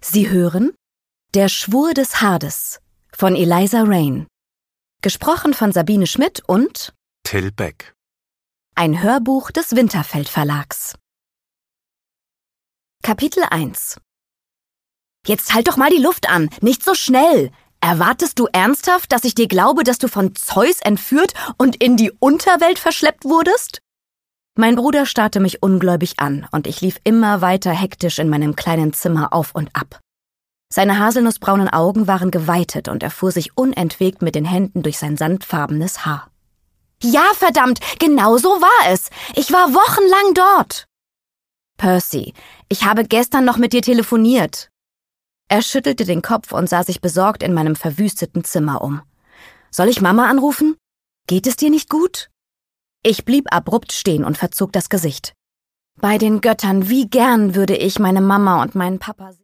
Sie hören Der Schwur des Hades von Eliza Reign. Gesprochen von Sabine Schmidt und Till Beck. Ein Hörbuch des Winterfeld Verlags. Kapitel 1. Jetzt halt doch mal die Luft an, nicht so schnell! Erwartest du ernsthaft, dass ich dir glaube, dass du von Zeus entführt und in die Unterwelt verschleppt wurdest? Mein Bruder starrte mich ungläubig an und ich lief immer weiter hektisch in meinem kleinen Zimmer auf und ab. Seine haselnussbraunen Augen waren geweitet und er fuhr sich unentwegt mit den Händen durch sein sandfarbenes Haar. Ja, verdammt, genau so war es. Ich war wochenlang dort. Percy, ich habe gestern noch mit dir telefoniert. Er schüttelte den Kopf und sah sich besorgt in meinem verwüsteten Zimmer um. Soll ich Mama anrufen? Geht es dir nicht gut? Ich blieb abrupt stehen und verzog das Gesicht. Bei den Göttern, wie gern würde ich meine Mama und meinen Papa sehen.